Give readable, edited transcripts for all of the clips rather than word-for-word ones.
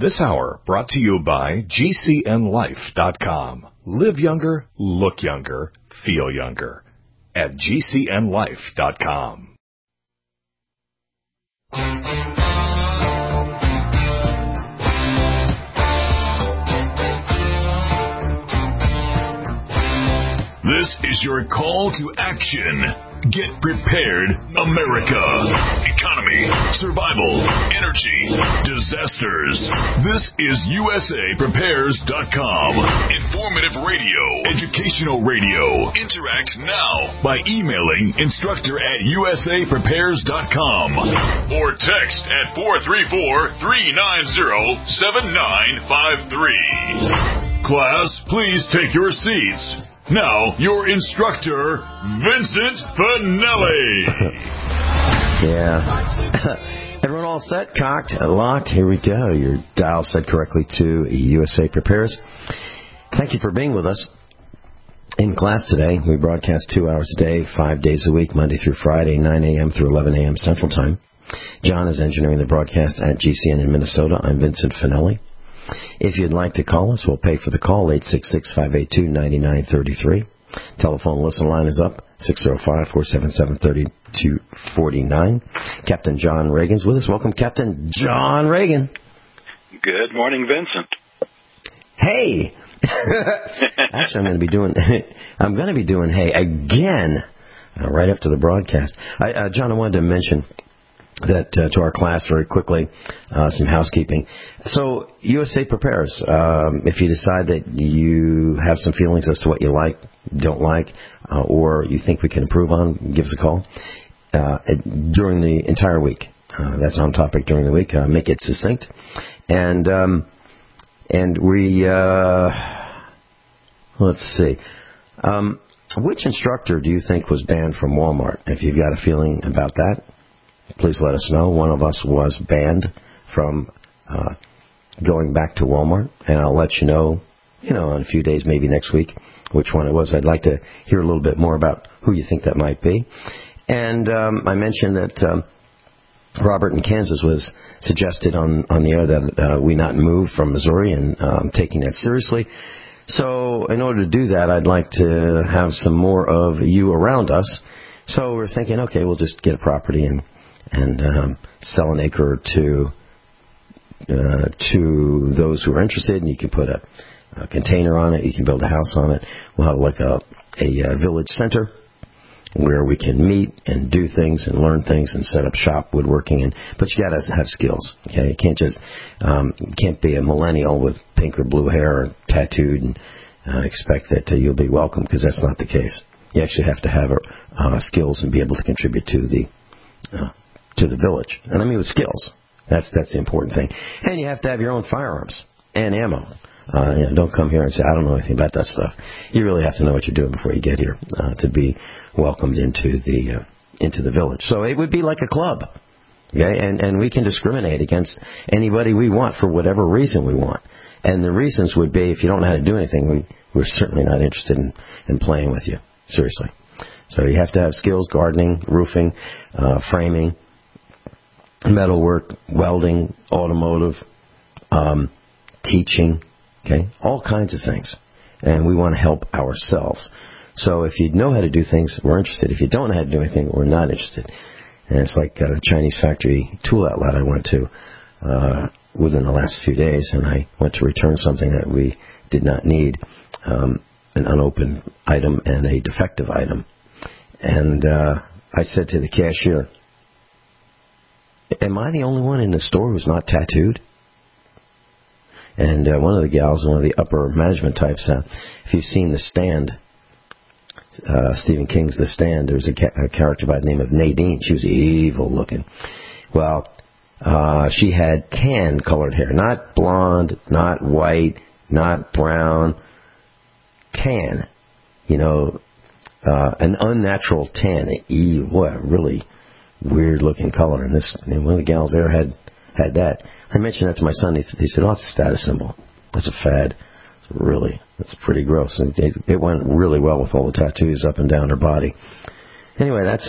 This hour brought to you by GCNLife.com. Live younger, look younger, feel younger. At GCNLife.com. This is your call to action. Get prepared, America. Economy, survival, energy, disasters. This is USAPrepares.com. Informative radio, educational radio. Interact now by emailing instructor@USAPrepares.com or text at 434-390-7953. Class, please take your seats. Now, your instructor, Vincent Finelli. Yeah. Everyone all set, cocked, locked? Here we go. Your dial set correctly to USA Prepares. Thank you for being with us. In class today, we broadcast 2 hours a day, 5 days a week, Monday through Friday, 9 a.m. through 11 a.m. Central Time. John is engineering the broadcast at GCN in Minnesota. I'm Vincent Finelli. If you'd like to call us, we'll pay for the call, 866-582-9933. Telephone listen line is up, 605-477-3249. Captain John Reagan's with us. Welcome, Captain John Reagan. Good morning, Vincent. Hey! Actually, I'm going to be doing hey again right after the broadcast. John, I wanted to mention that to our class very quickly, some housekeeping. So, USA Prepares. If you decide that you have some feelings as to what you like, don't like, or you think we can improve on, give us a call during the entire week. That's on topic during the week. Make it succinct. And we, let's see. Which instructor do you think was banned from Walmart? If you've got a feeling about that, please let us know. One of us was banned from going back to Walmart, and I'll let you know, in a few days, maybe next week, which one it was. I'd like to hear a little bit more about who you think that might be. And I mentioned that Robert in Kansas was suggested on the air that we not move from Missouri, and taking that seriously. So in order to do that, I'd like to have some more of you around us. So we're thinking, okay, we'll just get a property and sell an acre or two to those who are interested, and you can put a container on it. You can build a house on it. We'll have like a village center where we can meet and do things and learn things and set up shop, woodworking. But you got to have skills. Okay, you can't just can't be a millennial with pink or blue hair or tattooed and expect that you'll be welcome, because that's not the case. You actually have to have skills and be able to contribute to the village. And I mean with skills. That's the important thing. And you have to have your own firearms and ammo. Don't come here and say, I don't know anything about that stuff. You really have to know what you're doing before you get here to be welcomed into the village. So it would be like a club. Okay? And we can discriminate against anybody we want for whatever reason we want. And the reasons would be, if you don't know how to do anything, we're certainly not interested in playing with you. Seriously. So you have to have skills: gardening, roofing, framing, metalwork, welding, automotive, teaching, okay, all kinds of things. And we want to help ourselves. So if you know how to do things, we're interested. If you don't know how to do anything, we're not interested. And it's like the Chinese factory tool outlet I went to within the last few days, and I went to return something that we did not need, an unopened item and a defective item. And I said to the cashier, am I the only one in the store who's not tattooed? And one of the gals, one of the upper management types, if you've seen The Stand, Stephen King's The Stand, there's a character by the name of Nadine. She was evil looking. Well, she had tan-colored hair, not blonde, not white, not brown, tan. An unnatural tan. What a really weird-looking color. And one of the gals there had that. I mentioned that to my son. He said, "Oh, it's a status symbol. It's a fad." It's pretty gross. And it went really well with all the tattoos up and down her body. Anyway, that's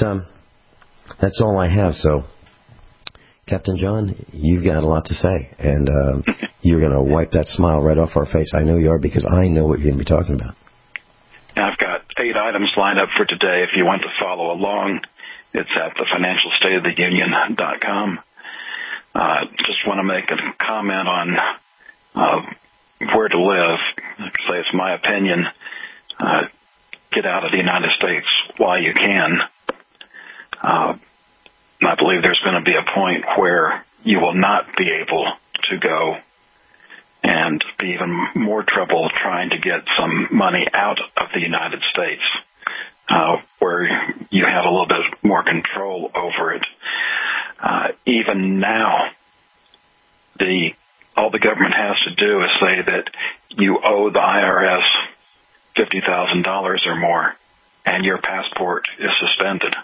all I have. So, Captain John, you've got a lot to say, and you're going to wipe that smile right off our face. I know you are, because I know what you're going to be talking about. I've got 8 items lined up for today. If you want to follow along, it's at thefinancialstateoftheunion.com. Just want to make a comment on where to live. Like I say, it's my opinion. Get out of the United States while you can. I believe there's going to be a point where you will not be able to go, and be even more trouble trying to get some money out of the United States, where you have a little bit more control over it. Even now, all the government has to do is say that you owe the IRS $50,000 or more, and your passport is suspended.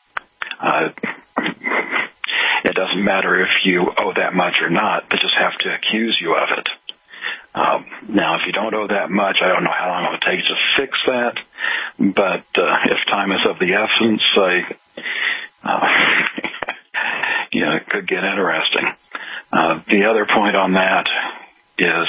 It doesn't matter if you owe that much or not. They just have to accuse you of it. Now, if you don't owe that much, I don't know how long it will take to fix that, but if time is of the essence, it could get interesting. The other point on that is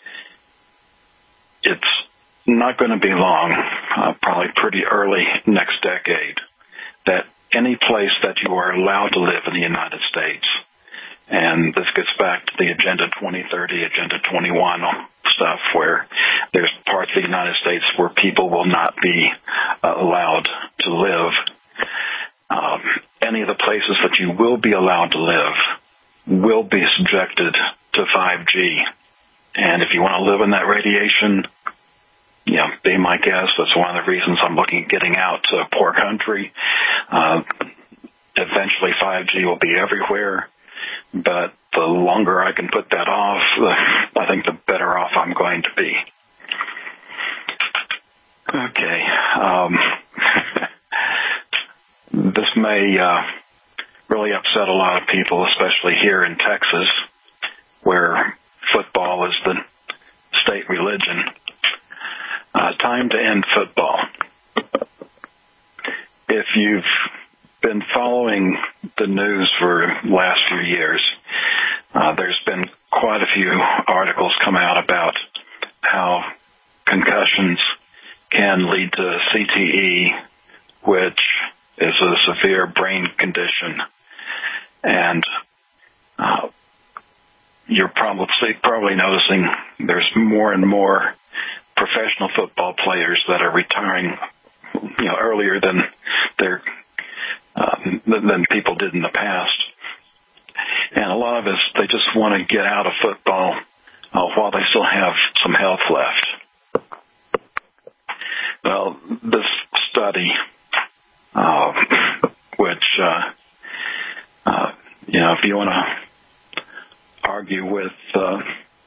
it's not going to be long, probably pretty early next decade, that any place that you are allowed to live in the United States, and this gets back to the Agenda 2030, Agenda 21 stuff, where there's parts of the United States where people will not be allowed to live. Any of the places that you will be allowed to live will be subjected to 5G. And if you want to live in that radiation, be my guest. That's one of the reasons I'm looking at getting out to a poor country. Eventually 5G will be everywhere, but the longer I can put that off, I think the better off I'm going to be. Okay. This may really upset a lot of people, especially here in Texas, where football is the state religion. Time to end football. If you've been following the news for the last few years, there's been quite a few articles come out about how concussions can lead to CTE, which is a severe brain condition. And you're probably noticing there's more and more professional football players that are retiring, earlier than than people did in the past. And a lot of us, they just want to get out of football while they still have some health left. Well, this study, which, if you want to argue with the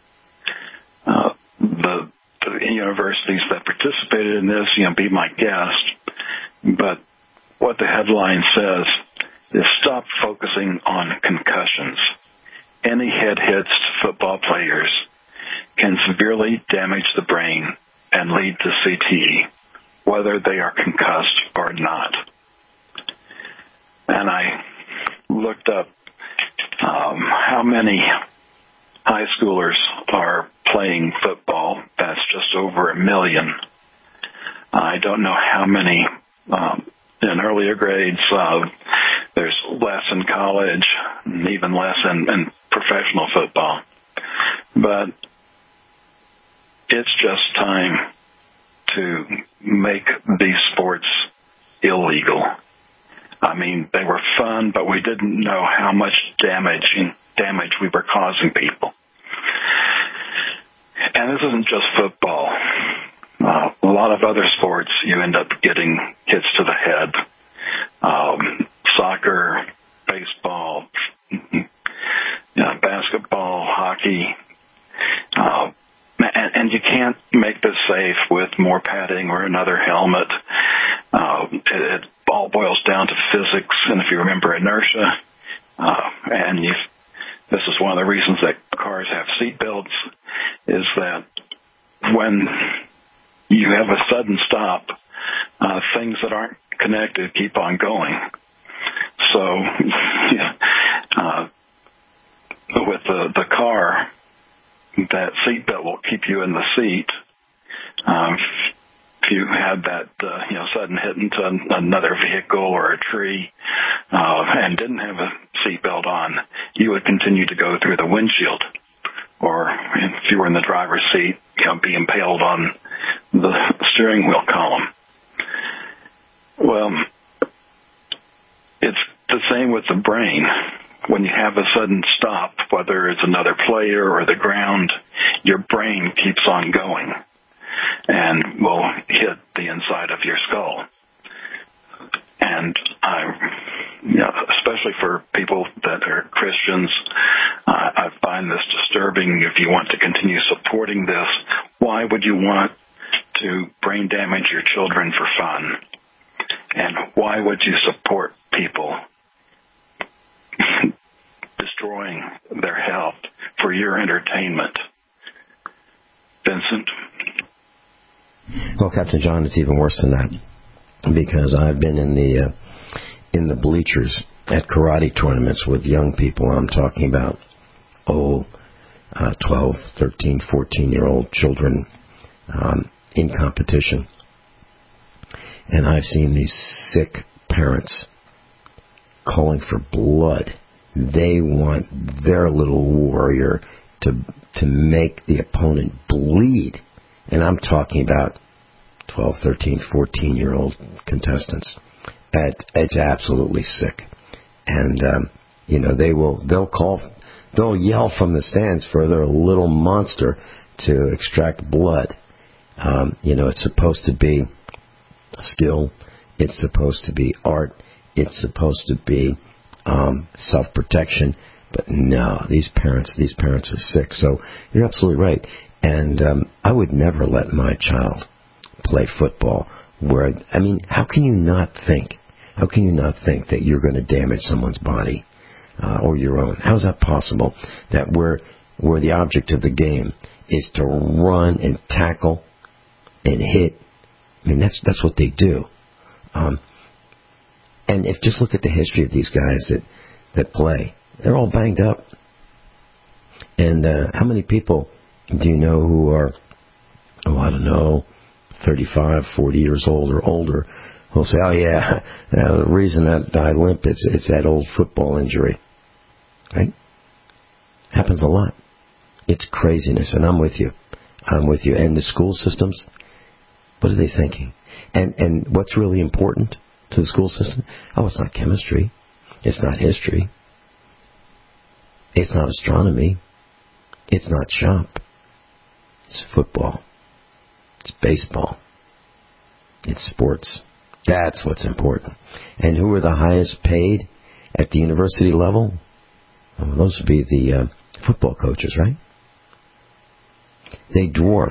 universities that participated in this, be my guest. But what the headline says is stop focusing on concussions. Any head hits to football players can severely damage the brain and lead to CTE, whether they are concussed or not. And I looked up how many high schoolers are playing football. That's just over 1 million. I don't know how many in earlier grades. There's less in college, and even less in professional football. But it's just time to make these sports illegal. I mean, they were fun, but we didn't know how much damage we were causing people. And this isn't just football. A lot of other sports, you end up getting hits to the head. Soccer, baseball, basketball, hockey. And you can't make this safe with more padding or another helmet. It all boils down to physics, and if you remember inertia, this is one of the reasons that cars have seat belts, is that when you have a sudden stop, things that aren't connected keep on going. So, with the car, that seatbelt will keep you in the seat. If you had that, sudden hit into another vehicle or a tree, and didn't have a seatbelt on, you would continue to go through the windshield. Or if you were in the driver's seat, be impaled on the steering wheel column. Well, it's the same with the brain. When you have a sudden stop, whether it's another player or the ground, your brain keeps on going and will hit the inside of your skull. And especially for people that are Christians, I find this disturbing. If you want to continue supporting this, why would you want to brain damage your children for fun? And why would you support people destroying their health for your entertainment? Vincent? Well, Captain John, it's even worse than that, because I've been in the bleachers at karate tournaments with young people. I'm talking about 12, 13, 14-year-old children in competition. And I've seen these sick parents calling for blood. They want their little warrior to make the opponent bleed. And I'm talking about 12, 13, 14-year-old contestants. It's absolutely sick. And, they'll yell from the stands for their little monster to extract blood. It's supposed to be skill. It's supposed to be art. It's supposed to be self-protection. But no, these parents are sick. So you're absolutely right. And I would never let my child play football how can you not think? How can you not think that you're going to damage someone's body or your own? How is that possible? That where the object of the game is to run and tackle and hit. That's what they do. And if just look at the history of these guys that play, they're all banged up. And how many people do you know who are, 35, 40 years old or older, who'll say, the reason that I limp, it's that old football injury. Right? Happens a lot. It's craziness, and I'm with you. And the school systems, what are they thinking? And what's really important to the school system? It's not chemistry. It's not history. It's not astronomy. It's not shop. It's football. It's baseball. It's sports. That's what's important. And who are the highest paid at the university level? Those would be the football coaches, right? They dwarf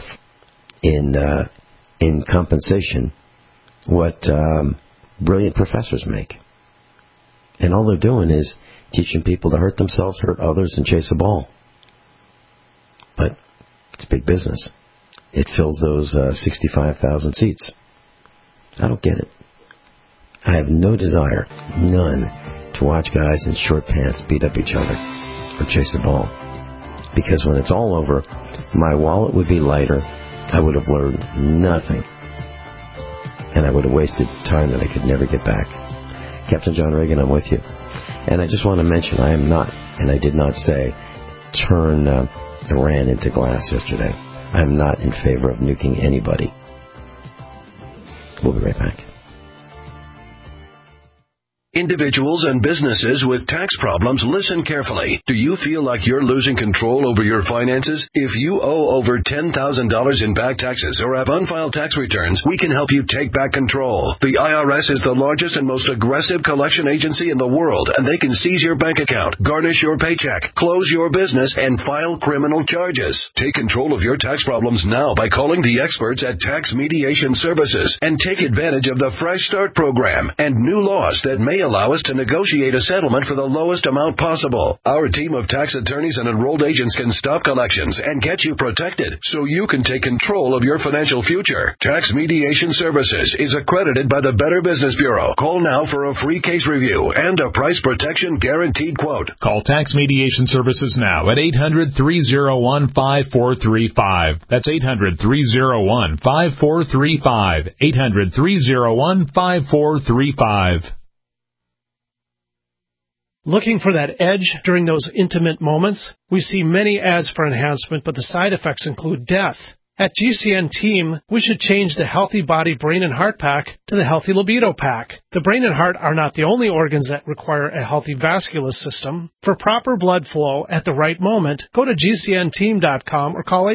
in compensation what brilliant professors make. And all they're doing is teaching people to hurt themselves, hurt others, and chase a ball. But it's big business. It fills those 65,000 seats. I don't get it. I have no desire, none, to watch guys in short pants beat up each other or chase a ball. Because when it's all over, my wallet would be lighter, I would have learned nothing, and I would have wasted time that I could never get back. Captain John Reagan, I'm with you. And I just want to mention, I am not, and I did not say, turn Iran into glass yesterday. I'm not in favor of nuking anybody. We'll be right back. Individuals and businesses with tax problems, listen carefully. Do you feel like you're losing control over your finances? If you owe over $10,000 in back taxes or have unfiled tax returns, we can help you take back control. The IRS is the largest and most aggressive collection agency in the world, and they can seize your bank account, garnish your paycheck, close your business, and file criminal charges. Take control of your tax problems now by calling the experts at Tax Mediation Services and take advantage of the Fresh Start program and new laws that may allow us to negotiate a settlement for the lowest amount possible. Our team of tax attorneys and enrolled agents can stop collections and get you protected so you can take control of your financial future. Tax Mediation Services is accredited by the Better Business Bureau. Call now for a free case review and a price protection guaranteed quote. Call Tax Mediation Services now at 800-301-5435. That's 800-301-5435. 800-301-5435. Looking for that edge during those intimate moments? We see many ads for enhancement, but the side effects include death. At GCN Team, we should change the Healthy Body, Brain, and Heart Pack to the Healthy Libido Pack. The brain and heart are not the only organs that require a healthy vascular system. For proper blood flow at the right moment, go to GCNteam.com or call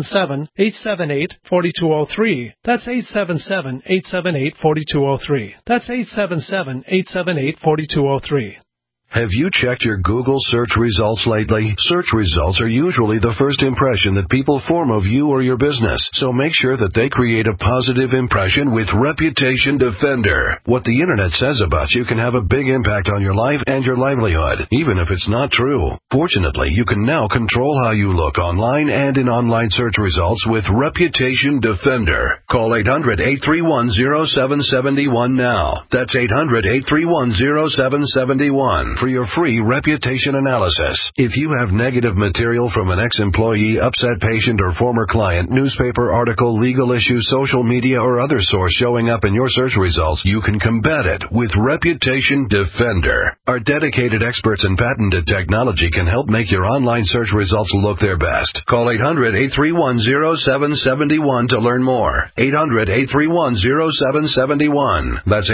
877-878-4203. That's 877-878-4203. That's 877-878-4203. Have you checked your Google search results lately? Search results are usually the first impression that people form of you or your business, so make sure that they create a positive impression with Reputation Defender. What the Internet says about you can have a big impact on your life and your livelihood, even if it's not true. Fortunately, you can now control how you look online and in online search results with Reputation Defender. Call 800-831-0771 now. That's 800-831-0771. For your free reputation analysis. If you have negative material from an ex-employee, upset patient, or former client, newspaper article, legal issue, social media, or other source showing up in your search results, you can combat it with Reputation Defender. Our dedicated experts in patented technology can help make your online search results look their best. Call 800-831-0771 to learn more. 800-831-0771. That's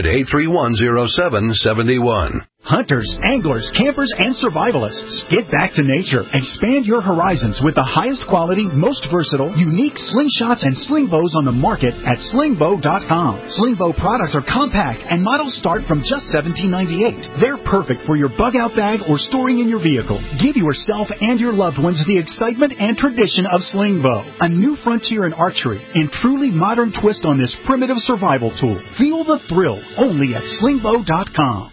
800-831-0771. Hunters, anglers, campers, and survivalists. Get back to nature. Expand your horizons with the highest quality, most versatile, unique slingshots and sling bows on the market at slingbow.com. Slingbow products are compact and models start from just $17.98. They're perfect for your bug-out bag or storing in your vehicle. Give yourself and your loved ones the excitement and tradition of Slingbow, a new frontier in archery and truly modern twist on this primitive survival tool. Feel the thrill only at slingbow.com.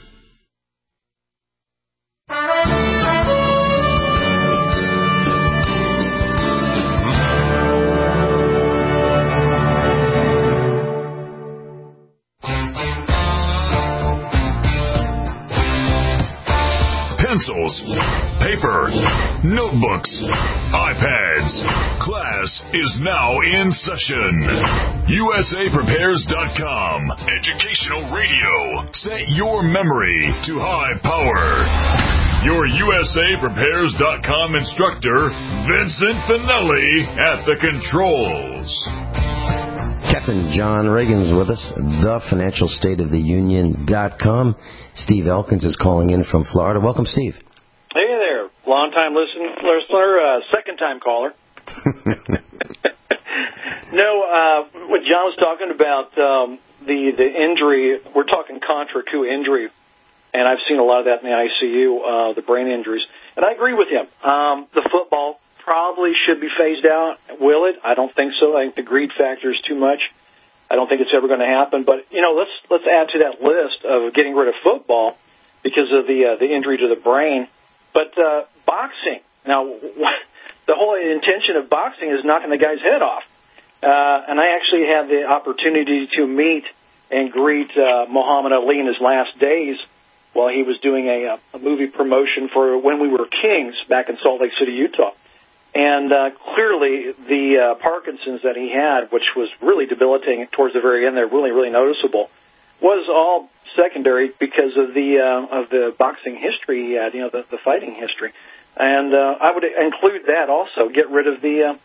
Pencils, paper, notebooks, iPads. Class is now in session. USAPrepares.com. Educational radio. Set your memory to high power. Your USAPrepares.com instructor, Vincent Finelli, at the controls. Captain John Reagan's with us, thefinancialstateoftheunion.com. Steve Elkins is calling in from Florida. Welcome, Steve. Hey there. Long-time listener, second-time caller. No, what John was talking about, the injury, we're talking contra coup injury, and I've seen a lot of that in the ICU, the brain injuries. And I agree with him. The football probably should be phased out. Will it? I don't think so. I think the greed factor is too much. I don't think it's ever going to happen. But, you know, let's add to that list of getting rid of football because of the injury to the brain. But boxing, now, the whole intention of boxing is knocking the guy's head off. And I actually had the opportunity to meet and greet Muhammad Ali in his last days while he was doing a movie promotion for When We Were Kings back in Salt Lake City, Utah. And clearly, the Parkinson's that he had, which was really debilitating towards the very end there, really, really noticeable, was all secondary because of the boxing history he had, you know, the fighting history. And I would include that also. Get rid of the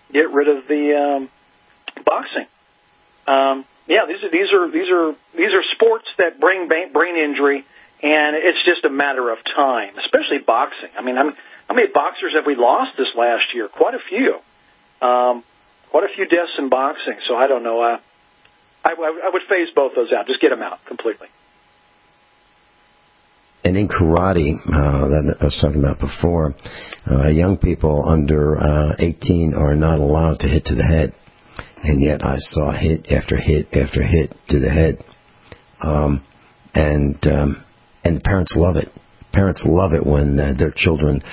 boxing. Yeah, these are sports that bring brain injury, and it's just a matter of time, especially boxing. I mean, how many boxers have we lost this last year? Quite a few. Quite a few deaths in boxing. So I don't know. I would phase both those out. Just get them out completely. And in karate, that I was talking about before, young people under 18 are not allowed to hit to the head. And yet I saw hit after hit after hit to the head. and the parents love it. Parents love it when their children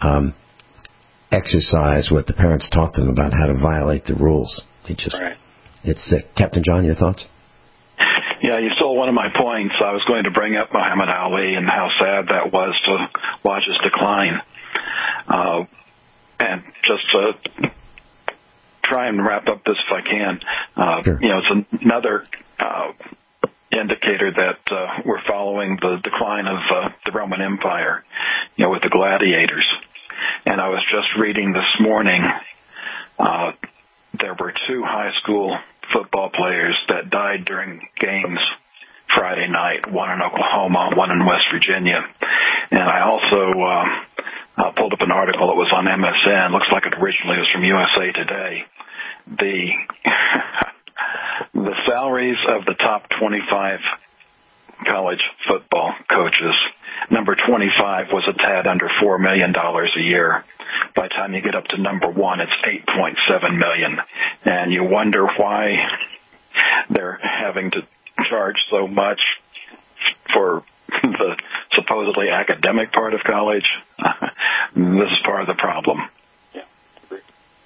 exercise what the parents taught them about how to violate the rules. It's Captain John, your thoughts? Yeah, you stole one of my points. I was going to bring up Muhammad Ali and how sad that was to watch his decline. And just to try and wrap up this if I can, Sure. It's another indicator that we're following the decline of the Roman Empire, with the gladiators. And I was just reading this morning, there were 2 high school football players that died during games Friday night, one in Oklahoma, one in West Virginia. And I also pulled up an article that was on MSN. Looks like it originally was from USA Today. The salaries of the top 25 college football coaches, number 25 was a tad under $4 million a year. By the time you get up to number 1, it's $8.7 million. And you wonder why they're having to charge so much for the supposedly academic part of college. This is part of the problem. Yeah, agree.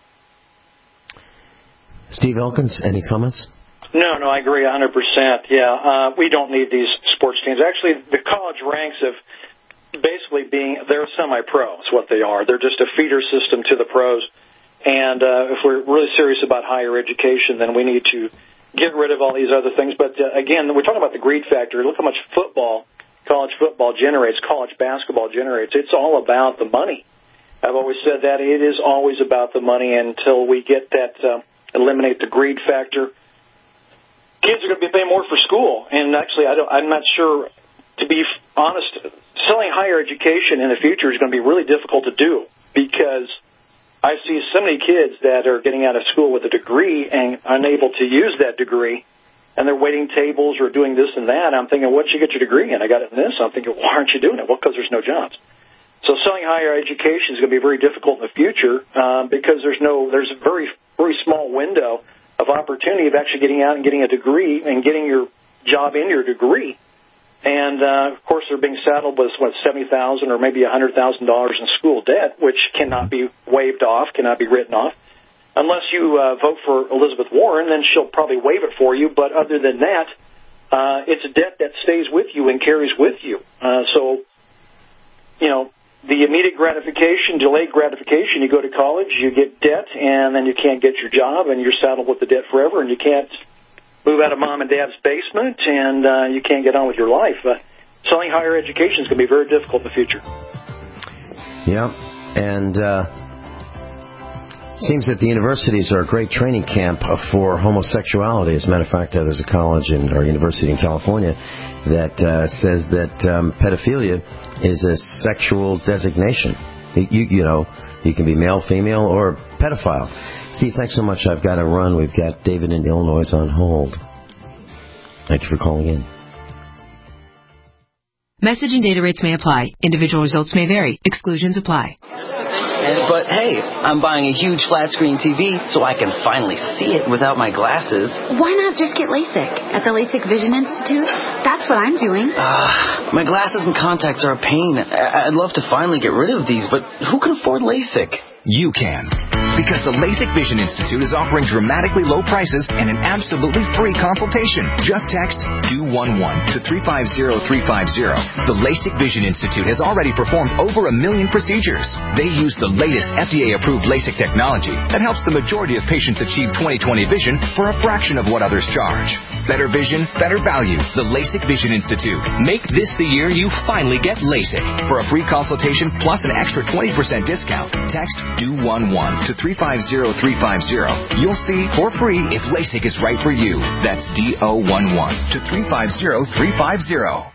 Steve Elkins, any comments? No, I agree 100%. Yeah, we don't need these sports teams. Actually, the college ranks have basically they're semi-pro is what they are. They're just a feeder system to the pros. And if we're really serious about higher education, then we need to get rid of all these other things. But again, we're talking about the greed factor. Look how much college football generates, college basketball generates. It's all about the money. I've always said that it is always about the money until we get that, eliminate the greed factor. Kids are going to be paying more for school, and actually, I'm not sure. To be honest, selling higher education in the future is going to be really difficult to do because I see so many kids that are getting out of school with a degree and unable to use that degree, and they're waiting tables or doing this and that. I'm thinking, what'd you get your degree in? I got it in this. I'm thinking, why aren't you doing it? Well, because there's no jobs. So selling higher education is going to be very difficult in the future because there's a very, very small window of opportunity of actually getting out and getting a degree and getting your job in your degree. And, of course, they're being saddled with, $70,000 or maybe $100,000 in school debt, which cannot be waived off, cannot be written off. Unless you vote for Elizabeth Warren, then she'll probably waive it for you. But other than that, it's a debt that stays with you and carries with you. The immediate gratification, delayed gratification, you go to college, you get debt, and then you can't get your job, and you're saddled with the debt forever, and you can't move out of mom and dad's basement, and you can't get on with your life. Selling higher education is going to be very difficult in the future. Yeah, and it seems that the universities are a great training camp for homosexuality. As a matter of fact, there's a college or university in California that says that pedophilia is a sexual designation. You can be male, female, or pedophile. Steve, thanks so much. I've got to run. We've got David in Illinois on hold. Thank you for calling in. Message and data rates may apply. Individual results may vary. Exclusions apply. But hey, I'm buying a huge flat screen TV so I can finally see it without my glasses. Why not just get LASIK at the LASIK Vision Institute? That's what I'm doing. My glasses and contacts are a pain. I'd love to finally get rid of these, but who can afford LASIK? You can. Because the LASIK Vision Institute is offering dramatically low prices and an absolutely free consultation. Just text DO11 to 350350. The LASIK Vision Institute has already performed over 1 million procedures. They use the latest FDA-approved LASIK technology that helps the majority of patients achieve 20/20 vision for a fraction of what others charge. Better vision, better value. The LASIK Vision Institute. Make this the year you finally get LASIK. For a free consultation plus an extra 20% discount, text DO11 to 350350. You'll see for free if LASIK is right for you. That's DO11 to 350350.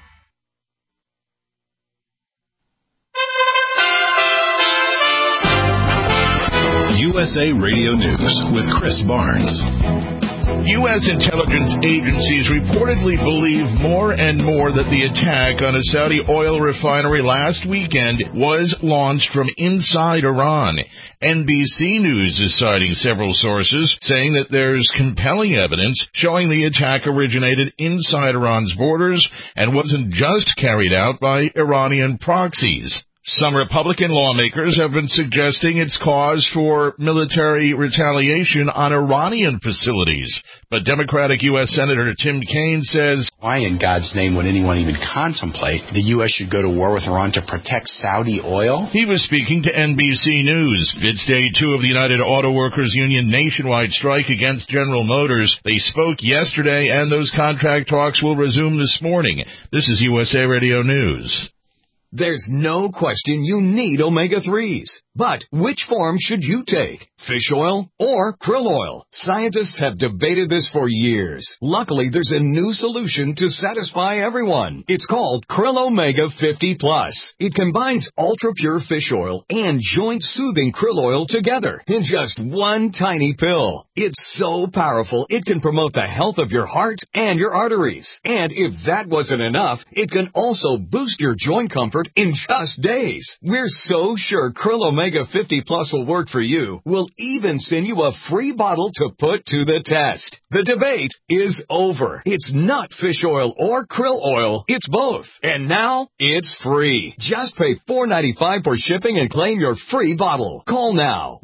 USA Radio News with Chris Barnes. U.S. intelligence agencies reportedly believe more and more that the attack on a Saudi oil refinery last weekend was launched from inside Iran. NBC News is citing several sources saying that there's compelling evidence showing the attack originated inside Iran's borders and wasn't just carried out by Iranian proxies. Some Republican lawmakers have been suggesting it's cause for military retaliation on Iranian facilities. But Democratic U.S. Senator Tim Kaine says, why in God's name would anyone even contemplate the U.S. should go to war with Iran to protect Saudi oil? He was speaking to NBC News. It's day 2 of the United Auto Workers Union nationwide strike against General Motors. They spoke yesterday, and those contract talks will resume this morning. This is USA Radio News. There's no question you need omega-3s. But which form should you take? Fish oil or krill oil? Scientists have debated this for years. Luckily, there's a new solution to satisfy everyone. It's called Krill Omega 50 Plus. It combines ultra-pure fish oil and joint-soothing krill oil together in just one tiny pill. It's so powerful, it can promote the health of your heart and your arteries. And if that wasn't enough, it can also boost your joint comfort in just days. We're so sure Krill Omega 50 Plus will work for you. We'll even send you a free bottle to put to the test. The debate is over. It's not fish oil or krill oil. It's both. And now it's free. Just pay $4.95 for shipping and claim your free bottle. Call now.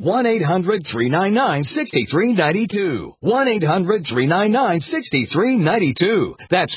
1-800-399-6392. 1-800-399-6392. That's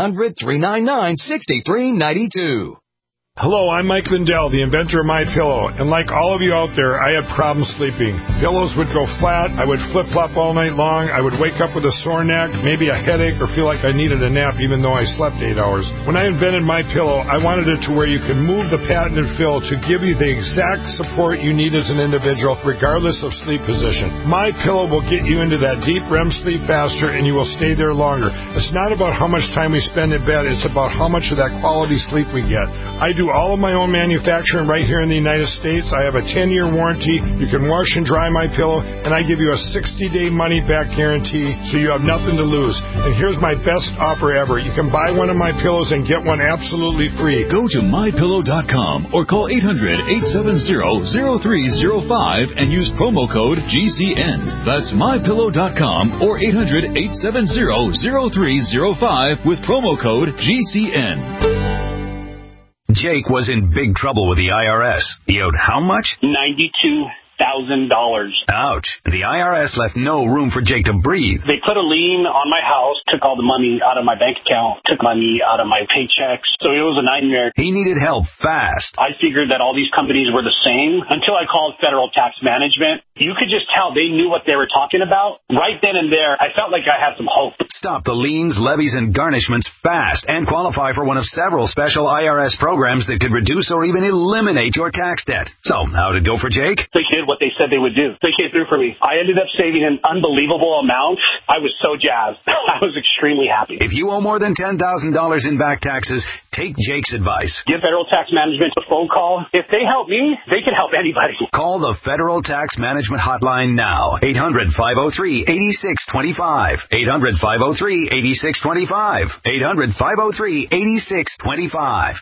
1-800-399-6392. Hello, I'm Mike Lindell, the inventor of MyPillow, and like all of you out there, I had problems sleeping. Pillows would go flat, I would flip-flop all night long, I would wake up with a sore neck, maybe a headache, or feel like I needed a nap even though I slept 8 hours. When I invented MyPillow, I wanted it to where you can move the patented fill to give you the exact support you need as an individual, regardless of sleep position. MyPillow will get you into that deep REM sleep faster, and you will stay there longer. It's not about how much time we spend in bed, it's about how much of that quality sleep we get. I do all of my own manufacturing right here in the United States. I have a 10-year warranty. You can wash and dry my pillow, and I give you a 60-day money-back guarantee, so you have nothing to lose. And here's my best offer ever. You can buy one of my pillows and get one absolutely free. Go to MyPillow.com or call 800-870-0305 and use promo code GCN. That's MyPillow.com or 800-870-0305 with promo code GCN. Jake was in big trouble with the IRS. He owed how much? $92,000. Ouch. The IRS left no room for Jake to breathe. They put a lien on my house, took all the money out of my bank account, took money out of my paychecks. So it was a nightmare. He needed help fast. I figured that all these companies were the same until I called Federal Tax Management. You could just tell they knew what they were talking about. Right then and there, I felt like I had some hope. Stop the liens, levies, and garnishments fast and qualify for one of several special IRS programs that could reduce or even eliminate your tax debt. So, how did it go for Jake? They did what they said they would do. They came through for me. I ended up saving an unbelievable amount. I was so jazzed. I was extremely happy. If you owe more than $10,000 in back taxes, take Jake's advice. Give Federal Tax Management a phone call. If they help me, they can help anybody. Call the Federal Tax Management Hotline now. 800-503-8625. 800-503-8625. 800-503-8625.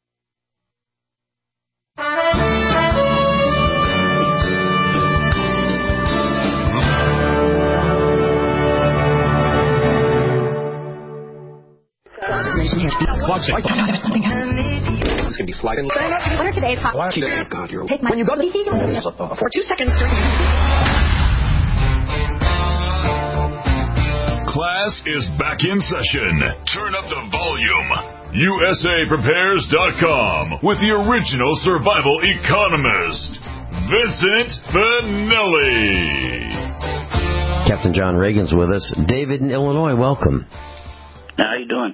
Watch it. There's something it's going to be sliding. What are today's hot? God, you're take my. When you go to the for 2 seconds. Class is back in session. Turn up the volume. USAPrepares.com with the original survival economist, Vincent Finelli. Captain John Reagan's with us. David in Illinois, welcome. How you doing?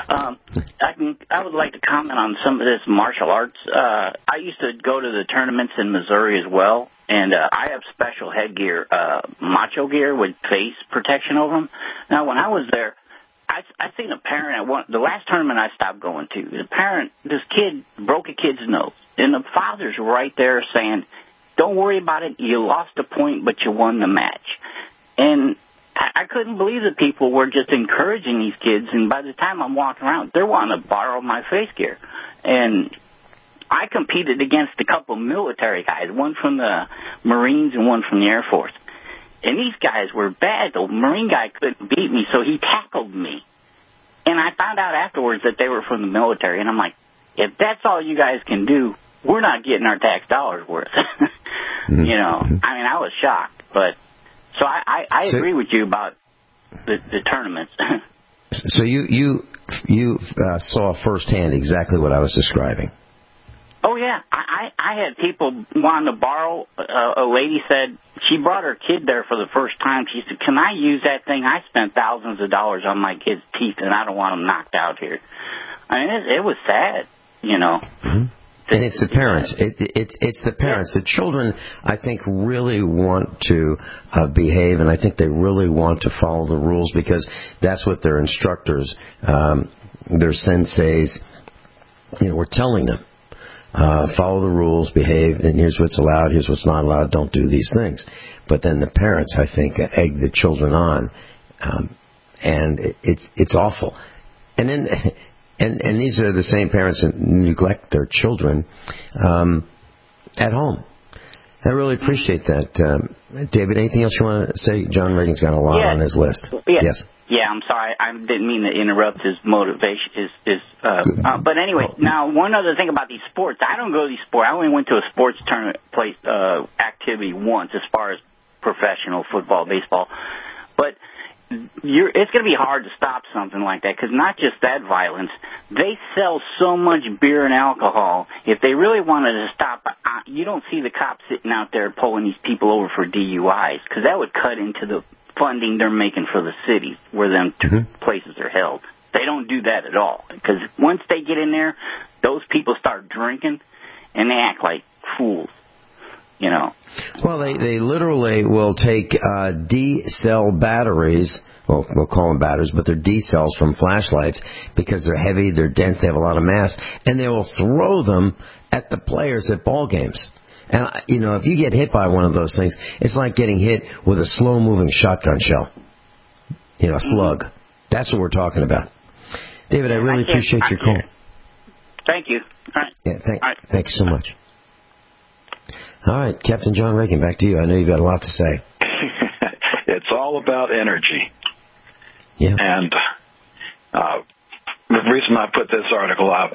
I would like to comment on some of this martial arts. I used to go to the tournaments in Missouri as well, and I have special headgear, macho gear with face protection over them. Now, when I was there, I seen a parent at the last tournament I stopped going to. This kid broke a kid's nose, and the father's right there saying, "Don't worry about it. You lost a point, but you won the match." And I couldn't believe that people were just encouraging these kids, and by the time I'm walking around, they're wanting to borrow my face gear. And I competed against a couple of military guys, one from the Marines and one from the Air Force. And these guys were bad. The Marine guy couldn't beat me, so he tackled me. And I found out afterwards that they were from the military, and I'm like, if that's all you guys can do, we're not getting our tax dollars worth. You know, I mean, I was shocked. But so I agree with you about the tournaments. So you saw firsthand exactly what I was describing. Oh, yeah. I had people wanting to borrow. A lady said she brought her kid there for the first time. She said, can I use that thing? I spent thousands of dollars on my kid's teeth, and I don't want them knocked out here. I mean, it was sad, you know. And it's the parents. It's the parents. The children, I think, really want to behave, and I think they really want to follow the rules because that's what their instructors, their senseis, were telling them. Follow the rules, behave, and here's what's allowed, here's what's not allowed, don't do these things. But then the parents, I think, egg the children on, and it's awful. And then, and these are the same parents that neglect their children at home. I really appreciate that. David, anything else you want to say? John Reagan's got a lot on his list. Yeah. Yes. Yeah, I'm sorry. I didn't mean to interrupt his motivation. But anyway, now one other thing about these sports. I don't go to these sports. I only went to a sports tournament activity once as far as professional football, baseball. But it's going to be hard to stop something like that because not just that violence. They sell so much beer and alcohol. If they really wanted to stop, you don't see the cops sitting out there pulling these people over for DUIs because that would cut into the funding they're making for the cities where them places are held. They don't do that at all because once they get in there, those people start drinking and they act like fools. You know. Well, they literally will take D-cell batteries. Well, we'll call them batteries, but they're D-cells from flashlights because they're heavy, they're dense, they have a lot of mass, and they will throw them at the players at ball games. And, if you get hit by one of those things, it's like getting hit with a slow-moving shotgun shell. A slug. That's what we're talking about. David, I really appreciate your call. Thank you. All right. Yeah, thank you so much. All right, Captain John Reagan, back to you. I know you've got a lot to say. It's all about energy. Yeah. And the reason I put this article up,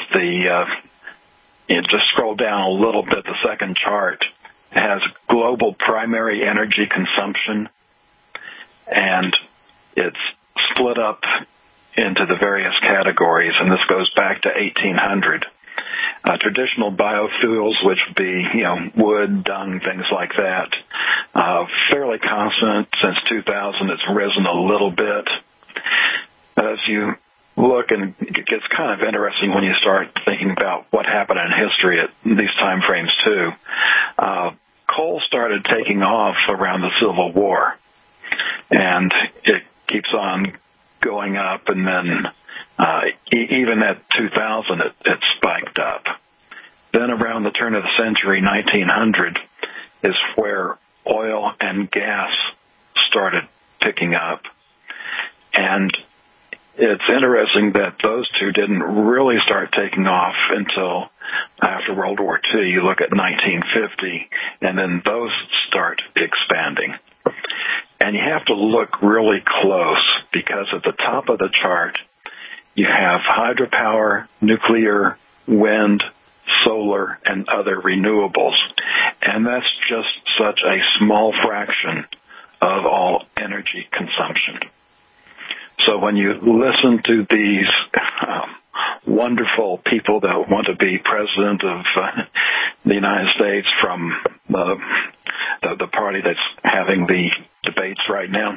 just scroll down a little bit, the second chart has global primary energy consumption, and it's split up into the various categories, and this goes back to 1800. Traditional biofuels, which would be, wood, dung, things like that, fairly constant. Since 2000, it's risen a little bit. As you look, and it gets kind of interesting when you start thinking about what happened in history at these time frames, too. Coal started taking off around the Civil War, and it keeps on going up, and then even at 2000, it spiked up. Then around the turn of the century, 1900, is where oil and gas started picking up. And it's interesting that those two didn't really start taking off until after World War II. You look at 1950, and then those start expanding. And you have to look really close because at the top of the chart, you have hydropower, nuclear, wind, solar, and other renewables. And that's just such a small fraction of all energy consumption. So when you listen to these wonderful people that want to be president of the United States from the party that's having the debates right now,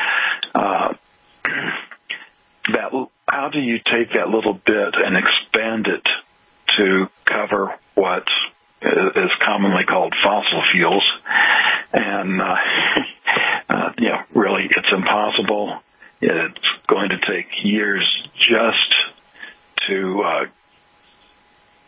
how do you take that little bit and expand it to cover what is commonly called fossil fuels? And, really, it's impossible. It's going to take years just to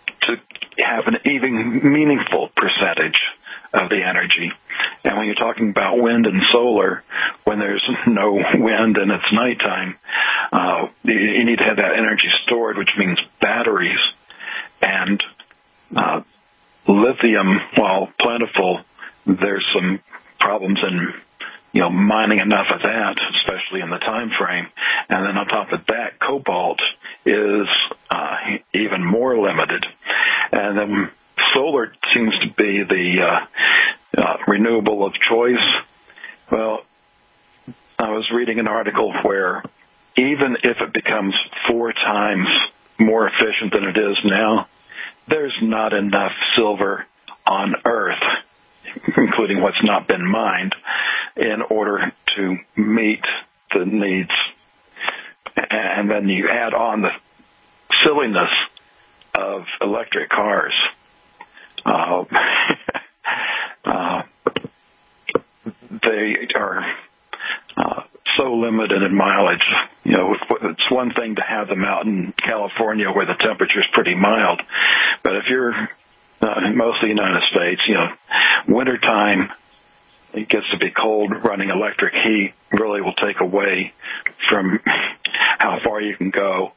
have an even meaningful percentage of the energy. And when you're talking about wind and solar when there's no wind and it's nighttime. You need to have that energy stored, which means batteries. And lithium, while plentiful, there's some problems in mining enough of that, especially in the time frame. And then on top of that, cobalt is even more limited. And then solar seems to be the renewable of choice. Well, I was reading an article where even if it becomes 4 times more efficient than it is now, there's not enough silver on Earth, including what's not been mined, in order to meet the needs. And then you add on the silliness of electric cars. They are so limited in mileage. It's one thing to have them out in California where the temperature is pretty mild, but if you're in most of the United States, wintertime, it gets to be cold. Running electric heat really will take away from how far you can go.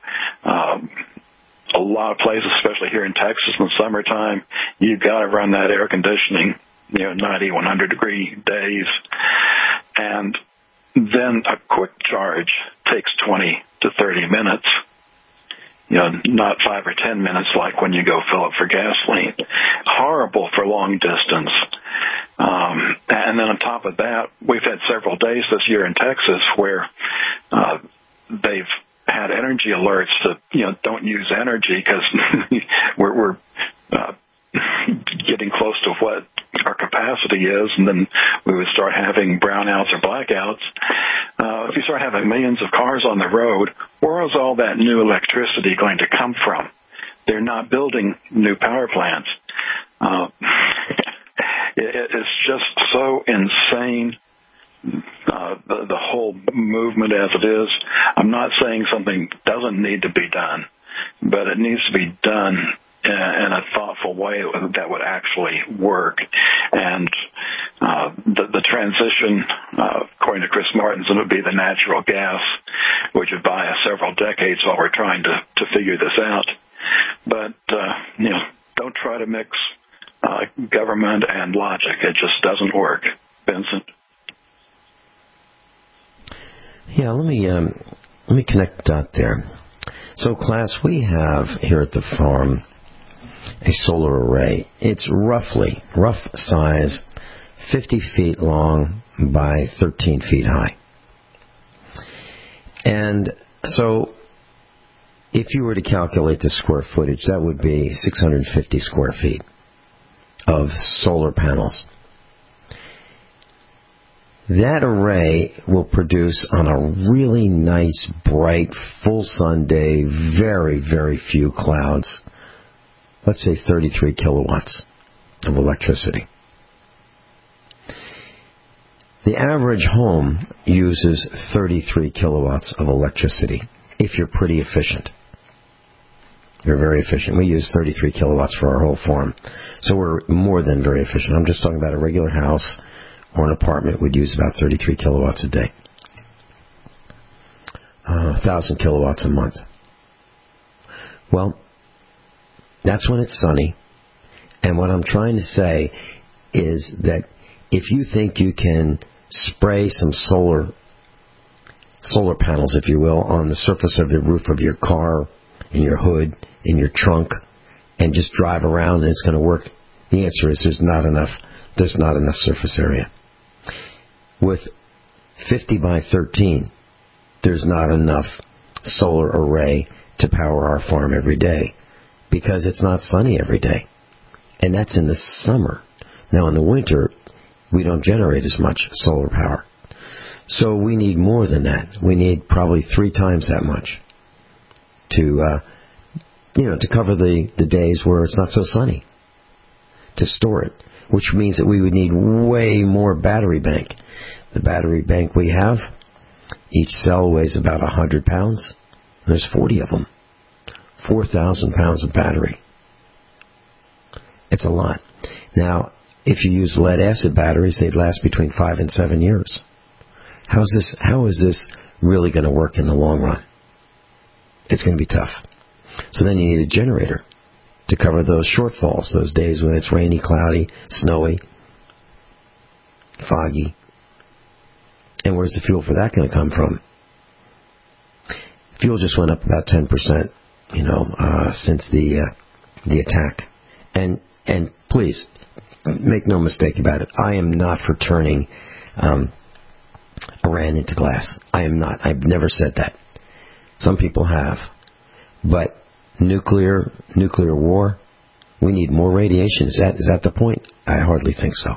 A lot of places, especially here in Texas in the summertime, you've got to run that air conditioning, 90, 100-degree days. And then a quick charge takes 20 to 30 minutes, not 5 or 10 minutes like when you go fill up for gasoline. Horrible for long distance. And then on top of that, we've had several days this year in Texas where they've had energy alerts to, don't use energy because we're getting close to what our capacity is, and then we would start having brownouts or blackouts. If you start having millions of cars on the road, where is all that new electricity going to come from? They're not building new power plants. It's just so insane, the whole movement as it is. I'm not saying something doesn't need to be done, but it needs to be done in a thoughtful way that would actually work. And the transition, according to Chris Martenson, would be the natural gas, which would buy us several decades while we're trying to figure this out. But, don't try to mix government and logic. It just doesn't work. Vincent? Yeah, let me connect the dot there. So, class, we have here at the farm a solar array. It's rough size, 50 feet long by 13 feet high. And so, if you were to calculate the square footage, that would be 650 square feet of solar panels. That array will produce on a really nice, bright, full sun day, very, very few clouds, let's say 33 kilowatts of electricity. The average home uses 33 kilowatts of electricity if you're pretty efficient. You're very efficient. We use 33 kilowatts for our whole farm. So we're more than very efficient. I'm just talking about a regular house or an apartment would use about 33 kilowatts a day. 1,000 kilowatts a month. Well, that's when it's sunny. And what I'm trying to say is that if you think you can spray some solar panels, if you will, on the surface of the roof of your car, in your hood, in your trunk, and just drive around and it's going to work, the answer is there's not enough surface area. With 50 by 13, there's not enough solar array to power our farm every day because it's not sunny every day. And that's in the summer. Now in the winter, we don't generate as much solar power. So we need more than that. We need probably 3 times that much to cover the days where it's not so sunny, to store it, which means that we would need way more battery bank. The battery bank we have, each cell weighs about 100 pounds. There's 40 of them. 4,000 pounds of battery. It's a lot. Now, if you use lead-acid batteries, they'd last between 5 and 7 years. How is this really going to work in the long run? It's going to be tough. So then you need a generator to cover those shortfalls, those days when it's rainy, cloudy, snowy, foggy. And where's the fuel for that going to come from? Fuel just went up about 10%, since the attack. And please, make no mistake about it. I am not for turning Iran into glass. I am not. I've never said that. Some people have. But nuclear war, we need more radiation. Is that the point? I hardly think so.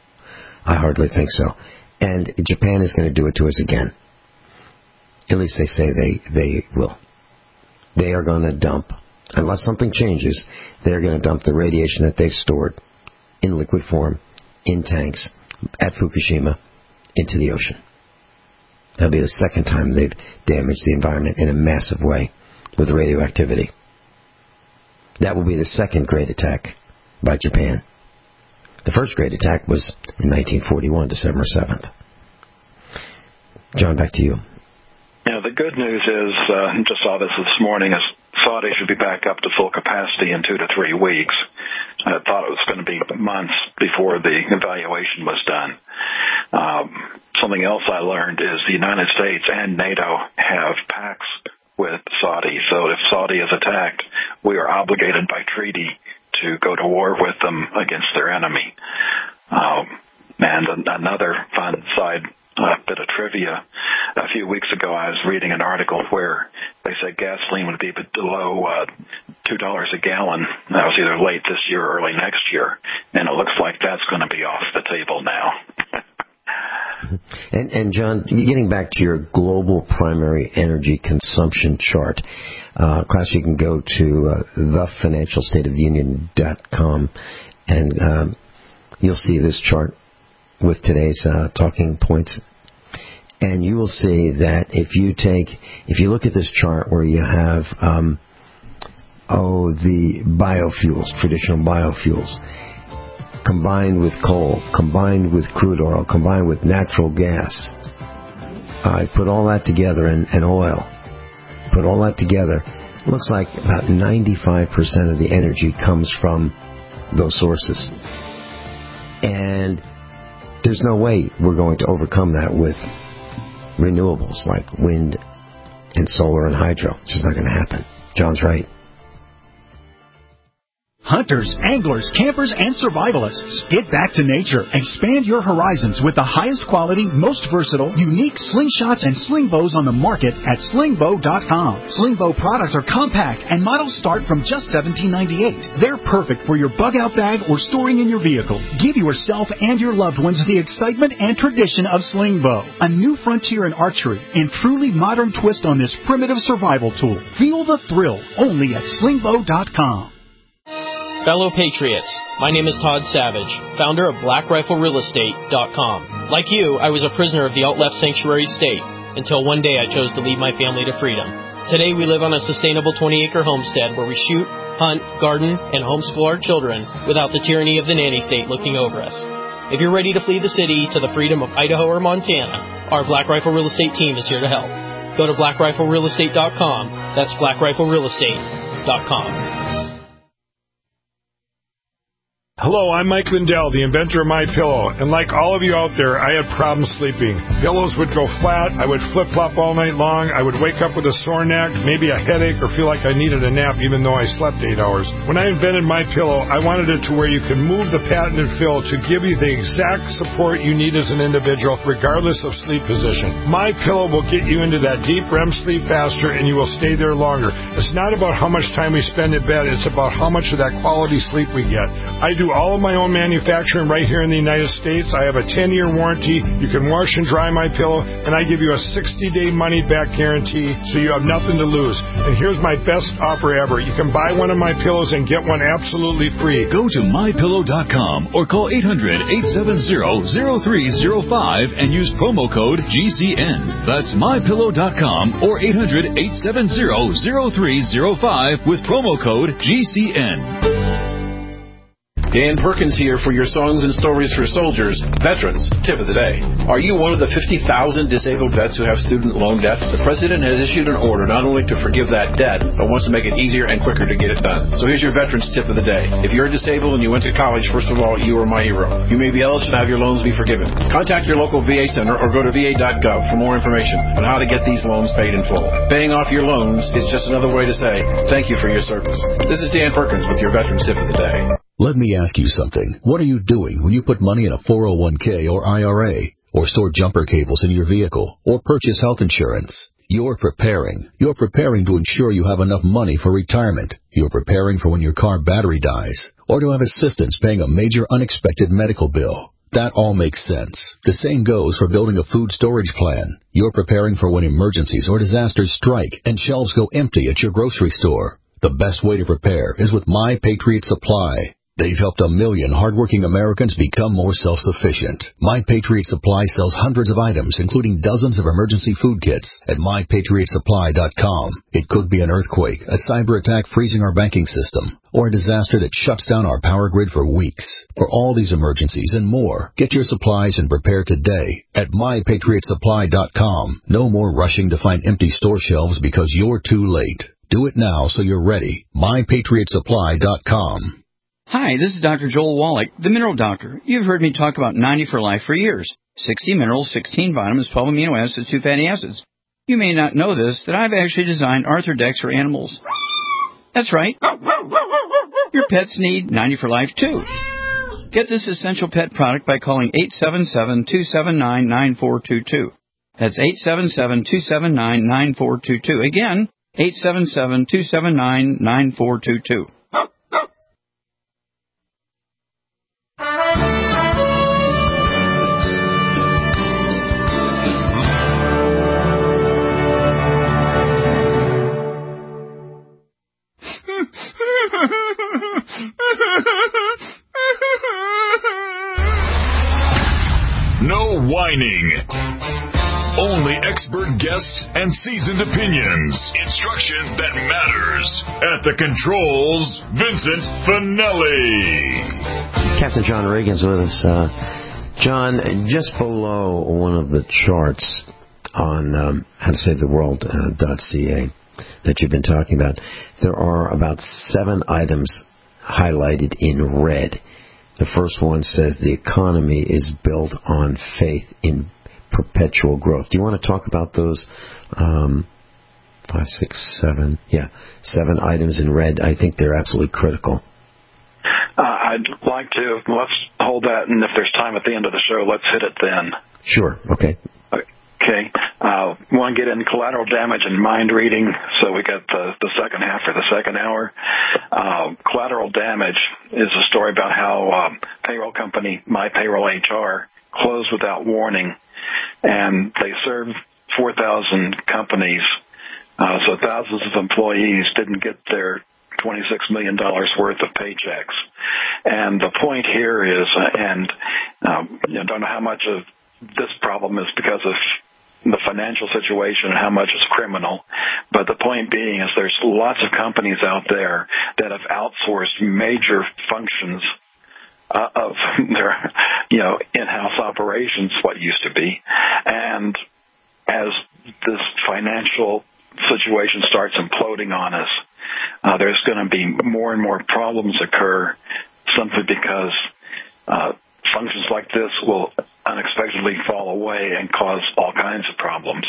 And Japan is going to do it to us again. At least they say they will. They are going to dump, unless something changes, they're going to dump the radiation that they've stored in liquid form, in tanks, at Fukushima, into the ocean. That'll be the second time they've damaged the environment in a massive way with radioactivity. That will be the second great attack by Japan. The first great attack was in 1941, December 7th. John, back to you. Yeah, the good news is, just saw this morning, is Saudi should be back up to full capacity in 2 to 3 weeks. I thought it was going to be months before the evaluation was done. Something else I learned is the United States and NATO have pacts with Saudi. So if Saudi is attacked, we are obligated by treaty to go to war with them against their enemy. And another fun side bit of trivia. A few weeks ago, I was reading an article where they said gasoline would be below $2 a gallon. That was either late this year or early next year. And it looks like that's going to be off the table now. And John, getting back to your global primary energy consumption chart, class, you can go to thefinancialstateoftheunion.com, and you'll see this chart with today's talking points. And you will see that if you look at this chart where you have the biofuels, traditional biofuels, combined with coal, combined with crude oil, combined with natural gas. Put all that together, and oil. Put all that together. It looks like about 95% of the energy comes from those sources. And there's no way we're going to overcome that with renewables like wind and solar and hydro. It's just not going to happen. John's right. Hunters, anglers, campers, and survivalists. Get back to nature. Expand your horizons with the highest quality, most versatile, unique slingshots and sling bows on the market at slingbow.com. Slingbow products are compact and models start from just $17.98. They're perfect for your bug-out bag or storing in your vehicle. Give yourself and your loved ones the excitement and tradition of Slingbow, a new frontier in archery and truly modern twist on this primitive survival tool. Feel the thrill only at slingbow.com. Fellow Patriots, my name is Todd Savage, founder of BlackRifleRealEstate.com. Like you, I was a prisoner of the alt-left sanctuary state until one day I chose to lead my family to freedom. Today we live on a sustainable 20-acre homestead where we shoot, hunt, garden, and homeschool our children without the tyranny of the nanny state looking over us. If you're ready to flee the city to the freedom of Idaho or Montana, our Black Rifle Real Estate team is here to help. Go to BlackRifleRealEstate.com. That's BlackRifleRealEstate.com. Hello, I'm Mike Lindell, the inventor of MyPillow, and like all of you out there, I had problems sleeping. Pillows would go flat, I would flip-flop all night long, I would wake up with a sore neck, maybe a headache, or feel like I needed a nap even though I slept 8 hours. When I invented MyPillow, I wanted it to where you can move the patented fill to give you the exact support you need as an individual, regardless of sleep position. MyPillow will get you into that deep REM sleep faster, and you will stay there longer. It's not about how much time we spend in bed, it's about how much of that quality sleep we get. I do all of my own manufacturing right here in the United States. I have a 10-year warranty. You can wash and dry my pillow, and I give you a 60-day money-back guarantee, so you have nothing to lose. And here's my best offer ever. You can buy one of my pillows and get one absolutely free. Go to MyPillow.com or call 800-870-0305 and use promo code GCN. That's MyPillow.com or 800-870-0305 with promo code GCN. Dan Perkins here for your Songs and Stories for Soldiers Veterans Tip of the Day. Are you one of the 50,000 disabled vets who have student loan debt? The President has issued an order not only to forgive that debt, but wants to make it easier and quicker to get it done. So here's your Veterans Tip of the Day. If you're disabled and you went to college, first of all, you are my hero. You may be eligible to have your loans be forgiven. Contact your local VA center or go to va.gov for more information on how to get these loans paid in full. Paying off your loans is just another way to say thank you for your service. This is Dan Perkins with your Veterans Tip of the Day. Let me ask you something. What are you doing when you put money in a 401k or IRA, or store jumper cables in your vehicle, or purchase health insurance? You're preparing. You're preparing to ensure you have enough money for retirement. You're preparing for when your car battery dies, or to have assistance paying a major unexpected medical bill. That all makes sense. The same goes for building a food storage plan. You're preparing for when emergencies or disasters strike and shelves go empty at your grocery store. The best way to prepare is with My Patriot Supply. They've helped 1 million hardworking Americans become more self-sufficient. My Patriot Supply sells hundreds of items, including dozens of emergency food kits, at MyPatriotSupply.com. It could be an earthquake, a cyber attack freezing our banking system, or a disaster that shuts down our power grid for weeks. For all these emergencies and more, get your supplies and prepare today at MyPatriotSupply.com. No more rushing to find empty store shelves because you're too late. Do it now so you're ready. MyPatriotSupply.com. Hi, this is Dr. Joel Wallach, the Mineral Doctor. You've heard me talk about 90 for Life for years. 60 minerals, 16 vitamins, 12 amino acids, 2 fatty acids. You may not know this, that I've actually designed Arthrodex for animals. That's right. Your pets need 90 for Life, too. Get this essential pet product by calling 877-279-9422. That's 877-279-9422. Again, 877-279-9422. No whining. Only expert guests and seasoned opinions. Instruction that matters. At the controls, Vincent Finelli. Captain John Reagan's with us. John, just below one of the charts on howtosavetheworld.ca that you've been talking about, there are about 7 items highlighted in red. The first one says the economy is built on faith in perpetual growth. Do you want to talk about those 5, 6, 7? Yeah, 7 items in red. I think they're absolutely critical. I'd like to. Let's hold that, and if there's time at the end of the show, let's hit it then. Sure. Okay. Okay. We want to get in collateral damage and mind reading, so we got the second half for the second hour. Collateral damage is a story about how payroll company My Payroll HR closed without warning, and they served 4,000 companies, so thousands of employees didn't get their $26 million worth of paychecks. And the point here is, don't know how much of this problem is because of the financial situation and how much is criminal. But the point being is there's lots of companies out there that have outsourced major functions of their, in-house operations, what used to be. And as this financial situation starts imploding on us, there's going to be more and more problems occur simply because functions like this will unexpectedly fall away and cause all kinds of problems.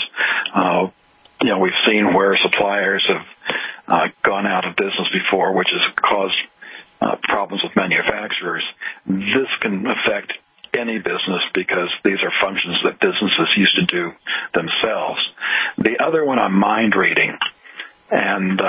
We've seen where suppliers have gone out of business before, which has caused problems with manufacturers. This can affect any business because these are functions that businesses used to do themselves. The other one I'm mind reading, and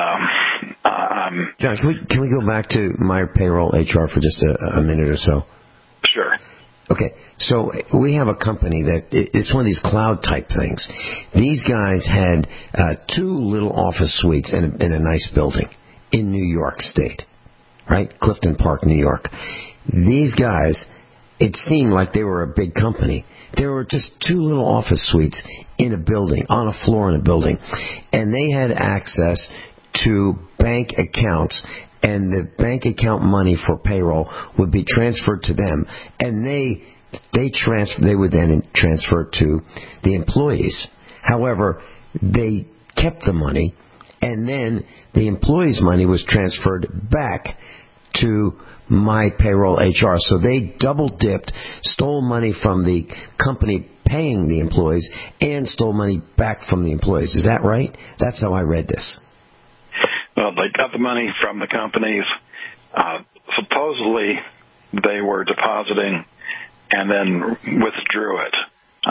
John, can we go back to My Payroll HR for just a minute or so? Sure. Okay, so we have a company that it's one of these cloud type things. These guys had 2 little office suites in a nice building in New York State, right? Clifton Park, New York. These guys, it seemed like they were a big company. There were just 2 little office suites in a building, on a floor in a building, and they had access to bank accounts and the bank account money for payroll would be transferred to them, and they would then transfer it to the employees. However, they kept the money, and then the employees' money was transferred back to my payroll HR. So they double-dipped, stole money from the company paying the employees, and stole money back from the employees. Is that right? That's how I read this. Well, they got the money from the companies. Supposedly, they were depositing and then withdrew it.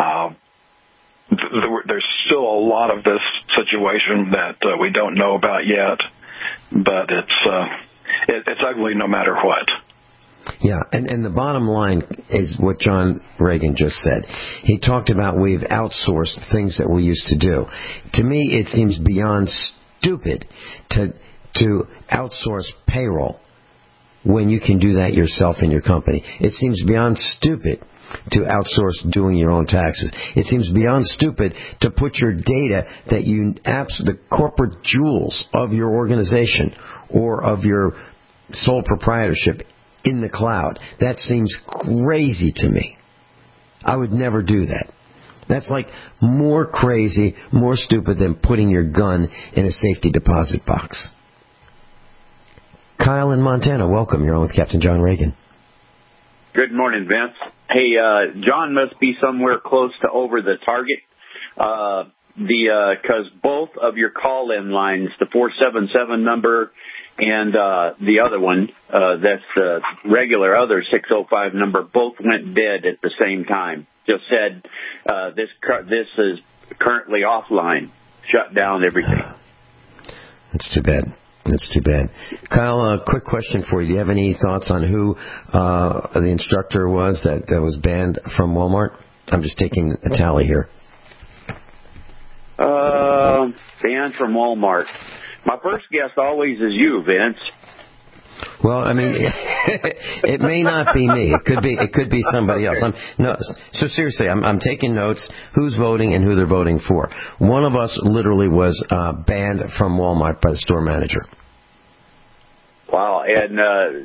There's still a lot of this situation that we don't know about yet, but it's ugly no matter what. Yeah, and the bottom line is what John Reagan just said. He talked about we've outsourced things that we used to do. To me, it seems beyond stupid to outsource payroll when you can do that yourself in your company. It seems beyond stupid to outsource doing your own taxes. It seems beyond stupid to put your data that the corporate jewels of your organization or of your sole proprietorship in the cloud. That seems crazy to me. I would never do that. That's like more crazy, more stupid than putting your gun in a safety deposit box. Kyle in Montana, welcome. You're on with Captain John Reagan. Good morning, Vince. Hey, John must be somewhere close to over the target. Because both of your call-in lines, the 477 number and the other one, that's the regular other 605 number, both went dead at the same time. Just said this is currently offline, shut down everything. That's too bad. That's too bad. Kyle, a quick question for you. Do you have any thoughts on who the instructor was that was banned from Walmart? I'm just taking a tally here. Banned from Walmart. My first guess always is you, Vince. Well, I mean, it may not be me. It could be somebody else. So seriously, I'm taking notes. Who's voting and who they're voting for. One of us literally was banned from Walmart by the store manager. Wow, and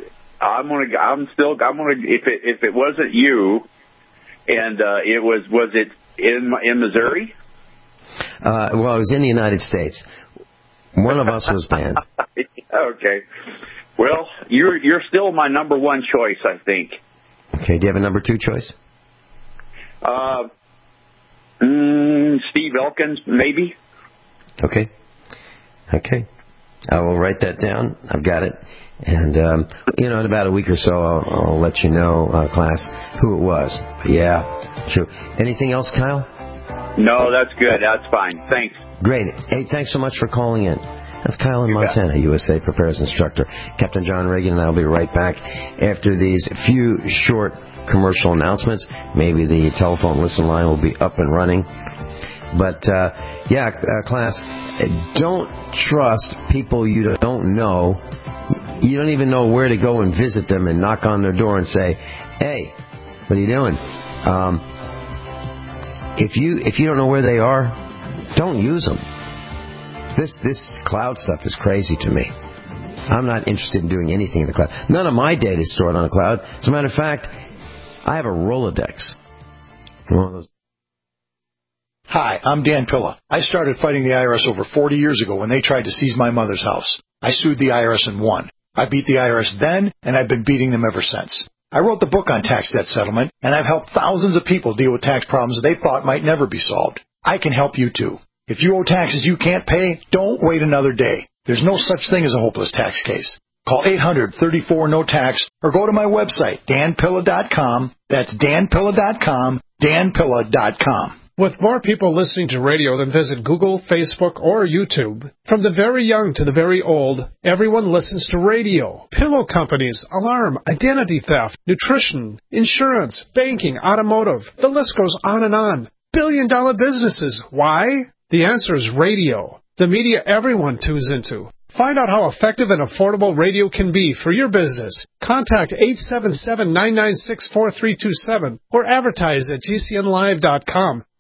if it wasn't you, and was it in Missouri? Well, it was in the United States. One of us was banned. Okay. Well, you're still my number one choice, I think. Okay. Do you have a number two choice? Steve Elkins, maybe. Okay. I will write that down. I've got it. And, in about a week or so, I'll let you know, class, who it was. But yeah, true. Anything else, Kyle? No, that's good. That's fine. Thanks. Great. Hey, thanks so much for calling in. That's Kyle in Montana, USA Prepares Instructor. Captain John Reagan and I will be right back after these few short commercial announcements. Maybe the telephone listen line will be up and running. But, class, don't trust people you don't know. You don't even know where to go and visit them and knock on their door and say, hey, what are you doing? If you don't know where they are, don't use them. This cloud stuff is crazy to me. I'm not interested in doing anything in the cloud. None of my data is stored on the cloud. As a matter of fact, I have a Rolodex. One of those. Hi, I'm Dan Pilla. I started fighting the IRS over 40 years ago when they tried to seize my mother's house. I sued the IRS and won. I beat the IRS then, and I've been beating them ever since. I wrote the book on tax debt settlement, and I've helped thousands of people deal with tax problems they thought might never be solved. I can help you too. If you owe taxes you can't pay, don't wait another day. There's no such thing as a hopeless tax case. Call 800-34-NO-TAX or go to my website, danpilla.com. That's danpilla.com, danpilla.com. With more people listening to radio than visit Google, Facebook, or YouTube, from the very young to the very old, everyone listens to radio. Pillow companies, alarm, identity theft, nutrition, insurance, banking, automotive. The list goes on and on. Billion-dollar businesses. Why? The answer is radio. The media everyone tunes into. Find out how effective and affordable radio can be for your business. Contact 877-996-4327 or advertise at GCNlive.com.